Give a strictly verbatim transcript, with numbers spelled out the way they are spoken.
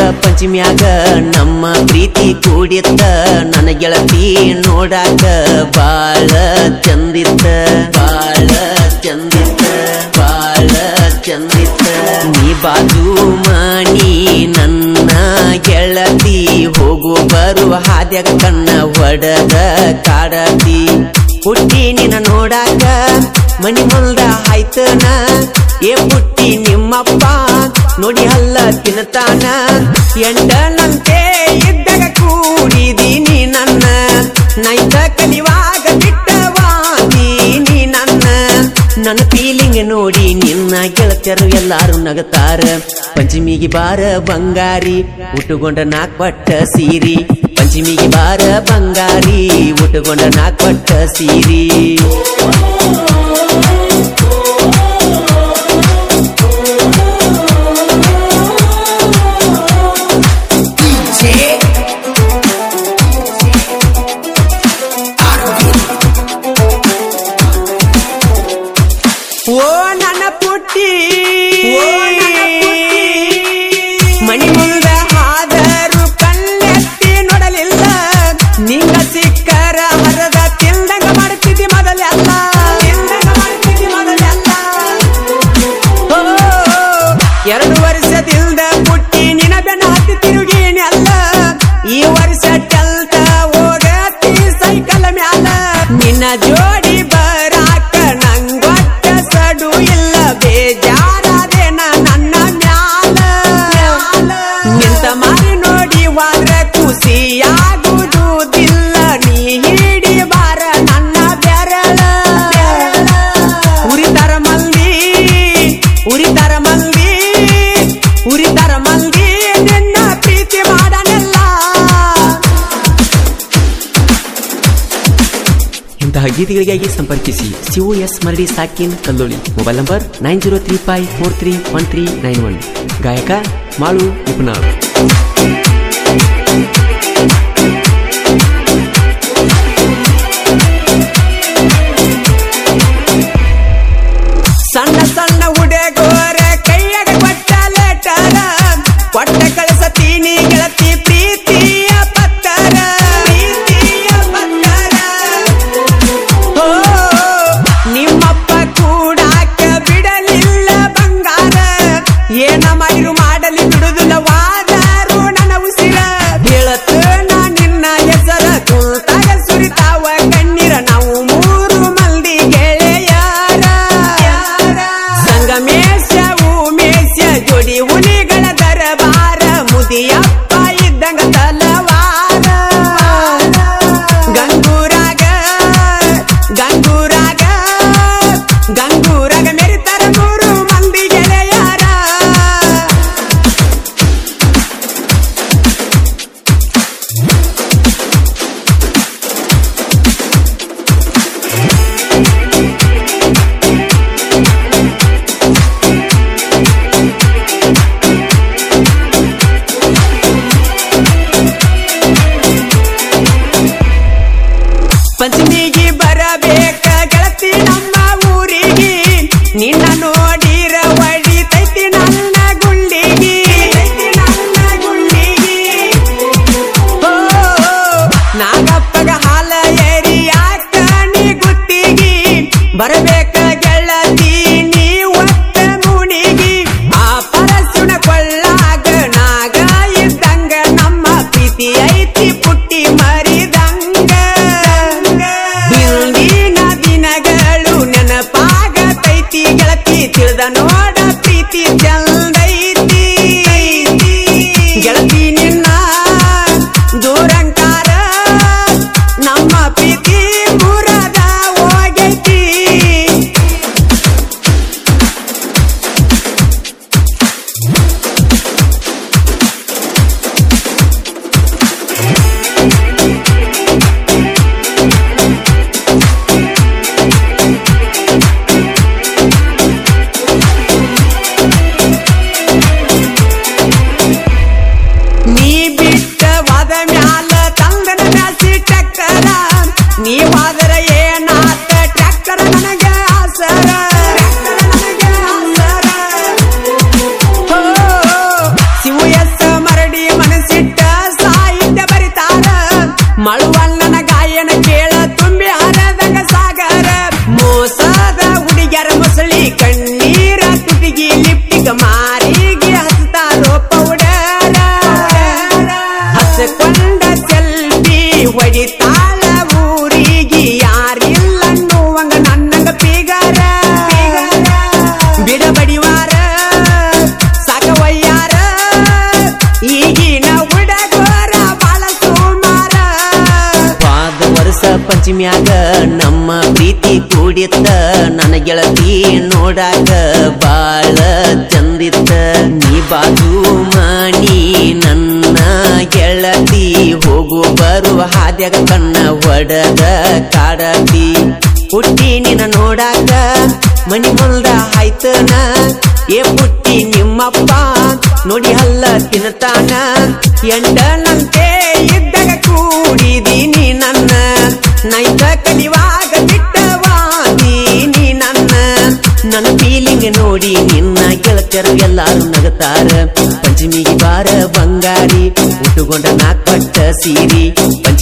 ಪಂಚಮ್ಯಾಗ ನಮ್ಮ ಪ್ರೀತಿ ಕೂಡಿತ್ತ ನನ್ನ ಗೆಳತಿ ನೋಡಾಕ ಬಾಳ ಚಂದಿತ್ತ ಬಾಳ ಚಂದಿತ್ತ ಬಾಳ ಚಂದಿತ್ತ ನೀ ಬಾಜು ಮನಿ ನನ್ನ ಗೆಳತಿ ಹೋಗು ಬರು ಹಾದ್ಯಾಗ ಕಣ್ಣ ಹೊಡದ ಕಾಡತಿ ಪುಟ್ಟಿ ನಿನ್ನ ನೋಡಾಕ ಮನಿ ಮುಂದ ಆಯ್ತನ ಏ ಪುಟ್ಟಿ ನಿಮ್ಮಪ್ಪ ನೋಡಿ ಹಲ್ಲ ತಿನ್ನತಾನ ಎಂಟನಂತೆ ಇದ್ದಾಗ ಕೂಡಿದೀನಿ ನನ್ನ ನೈತ ಕಲಿವಾಗ ಬಿಟ್ಟವಾದೀನಿ ನನ್ನ ನನ್ನ ಫೀಲಿಂಗ್ ನೋಡಿ ನಿನ್ನ ಗೆಳತಿಯರು ಎಲ್ಲಾರು ನಗತಾರ ಪಂಚಮಿಗೆ ಬಾರ ಬಂಗಾರಿ ಉಟ್ಟುಕೊಂಡ ನಾಕ್ ಪಟ್ಟ ಸೀರಿ ಪಂಚಮಿಗೆ ಬಾರ ಬಂಗಾರಿ ಉಟ್ಟುಕೊಂಡ ನಾಕ್ ಪಟ್ಟ ಸೀರಿ ಓ ನನ್ನ ಪುಟ್ಟಿ ಮಣಿ ಮುಂದ ಹಾದರು ಕಣ್ಣೆತ್ತಿ ನೋಡಲಿಲ್ಲ ನಿಂಗ ಸಿಕ್ಕರ ಹರದ ತಿಂದಂಗ ಮಾಡ್ತಿದ್ದಿ ಮೊದಲೆಲ್ಲ ತಿಂದಂಗ ಮಾಡ್ತಿದ್ದಿ ಮೊದಲೆಲ್ಲ ಓ ಎರಡು ವರ್ಷದಿಂದ ಪುಟ್ಟಿ ನಿನ ಬೆನ್ನ ಹತ್ತಿ ತಿರುಗೀನಿ ಅಲ್ಲ ಈ ವರ್ಷ ಟಲ್ತ ಹೋಗತಿ ಸೈಕಲ್ ಮ್ಯಾಲ ನಿನ್ನ ಜೋಡಿ ಬರಾಕ ನಂಗೊಟ್ಟ ಸಡು ಇಲ್ಲ ಬೇಜಾರಾದೇನ ನನ್ನ ಮ್ಯಾಲ ನಿಂತ ಮಾರಿ ನೋಡಿ ವಾದ್ರ ಖುಷಿಯಾಗುವುದಿಲ್ಲ ನೀ ಹಿಡಿ ಬಾರ ನನ್ನ ಬೆರಳ ಉರಿತಾರ ಮಂದಿ ಉರಿತಾರ ಮಂದಿ ಉರಿತಾರ ಮಂದಿ ನಿನ್ನ ಪ್ರೀತಿ ಮಾಡನೆಲ್ಲ ಇಂತಹ ಗೀತೆಗಳಿಗಾಗಿ ಸಂಪರ್ಕಿಸಿ ಸಿಒ ಎಸ್ ಮರಡಿ ಸಾಕಿನ್ Kalloli mobile number nine zero three five four three one three nine one ಗಾಯಕ ಮಾಳು ನಿಪುಣಾಳ್ ಸಣ್ಣ ಸಣ್ಣ ಹುಡುಗೋರ ಕೈಯಾಗ ಕೊಟ್ಟ ಲೆಟರ ಕೊಟ್ಟ ಕಳಿಸತೀನಿ ಗೆಳತಿ ಪ್ರೀತಿಯ ಪತ್ತರ ಪ್ರೀತಿಯ ಪತ್ತರ ಓ ನಿಮ್ಮಪ್ಪ ಕೂಡಾಕ ಬಿಡಲಿಲ್ಲ ಬಂಗಾರ ಏನ ಮಾಡಿರು ಮಾಡಲಿ ಬಿಡುದಿಲ್ಲ ವಾದಾರು ನನ್ನ ಉಸಿರ ಹೇಳತ್ತು ನಾ ನಿನ್ನ ಹೆಸರ ಕುಂತಾಗ ಸುರಿತಾವ ಕಣ್ಣೀರ ನಾವು ಮೂರು ಮಂದಿ ಗೆಳೆಯರ ಸಂಗಮೇಶ ಉಮೇಶ ಜೋಡಿ ಹುಲಿಗಳ ದರಬಾರ ಮುದಿಯಪ್ಪ ಇದ್ದಂಗ ತಲವಾರ ಗಂಗೂರಾಗ ಗಂಗೂರಾಗ ಗಂಗೂರಾಗ ಮೆರಿತಾರ ಮೂರು ಮಂದಿ ಗೆಳೆಯರ ಪಂಚಮಿಗೆ ಬರಬೇಕ ಗೆಳತಿ ನಮ್ಮ ಊರಿಗೆ ನಿನ್ನ ನೋಡಿರ ಹೊಡಿತೈತಿ ನನ್ನ ಗುಂಡಿಗಿ ನನ್ನ ಗುಂಡಿಗಿ ಓ ನಾಗಪ್ಪಗ ಹಾಲ ಏರಿಯಾಕ ನೀ ಗುತ್ತಿಗಿ ಬರಬೇಕ ಗೆಳತಿ ನೀ ಒತ್ತ ಮುಣಿಗಿ ಆ ಪರಸುಣ ಕೊಳ್ಳಾಗ ನಾಗ ಇದ್ದಂಗ ನಮ್ಮ ಪ್ರೀತಿ ಐತಿ ಪುಟ್ಟಿ ಮರಿದಂಗ ಹಿಂದಿನ ದಿನಗಳು ನೆನಪಾಗತೈತಿ ಗೆಳತಿ ತಿಳಿದ ನೋಡ ಪ್ರೀತಿ ಚಂದೈತಿ ಗೆಳತಿ ನಿನ್ನ ದೂರಂಕಾರ ನಮ್ಮ ಪ್ರೀತಿ ಮುರದ ಹೋಗೈತಿ ಮಳುವಣ್ಣನ ಗಾಯನ ಕೇಳ ತುಂಬಿ ಹರದಂಗ ಸಾಗರ ಮೋಸದ ಹುಡುಗ್ಯಾರ ಮೊಸಳಿ ಕಣ್ಣೀರ ತುಟಿಗಿ ಲಿಪ್ಟಿಗ ಮಾರಿಗೆ ಹಸ್ತಾರೋ ಪೌಡರ ಹಸ್ಕೊಂಡ ಸೆಲ್ಫಿ ಹೊಡಿತಾಳ ಊರಿಗೆ ಯಾರಿಲ್ಲ ಅನ್ನುವಂಗ ನನ್ನಂಗ ಪೀಗರ ಬಿಡಬಡಿವಾರ ಸಾಕವಯ್ಯಾರ ಈಗಿನ ಹುಡುಗರ ಬಾಳ ಸುಮಾರ ಪಾದ ವರ್ಷ ಪಂಚಮ್ಯಾಗ ನಮ್ಮ ಪ್ರೀತಿ ಕೂಡಿತ್ತ ನನ್ನ ಗೆಳತಿ ನೋಡಾಕ ಬಾಳ ಚಂದಿತ್ತ ನೀ ಬಾಜು ಮಣಿ ನನ್ನ ಗೆಳತಿ ಹೋಗು ಬರುವ ಹಾದ್ಯಾಗ ಕಣ್ಣ ಹೊಡದ ಕಾಡತಿ ಹುಟ್ಟಿ ನಿನ್ನ ನೋಡಾಕ ಮನಿ ಮುಂದ ಆಯ್ತನ ಏ ಪುಟ್ಟಿ ನಿಮ್ಮಪ್ಪ ನೋಡಿ ಹಲ್ಲ ತಿನ್ನತಾನ ಎಂಡನಂತೆ ಇದ್ದಾಗ ಕೂಡಿದೀನಿ ನನ್ನ ನೈತ ಕಲಿವಾಗ ಬಿಟ್ಟವಾದೀನಿ ನನ್ನ ನನ್ನ ಫೀಲಿಂಗ್ ನೋಡಿ ನಿನ್ನ ಗೆಳತಿಯರು ಎಲ್ಲಾರು ನಗತಾರ ಪಂಚಮಿಗೆ ಬಾರ ಬಂಗಾರಿ ಉಟ್ಟುಕೊಂಡ ನಾಲ್ಕು ಪಟ್ಟ ಸೀರಿ ಪಂಚಮಿ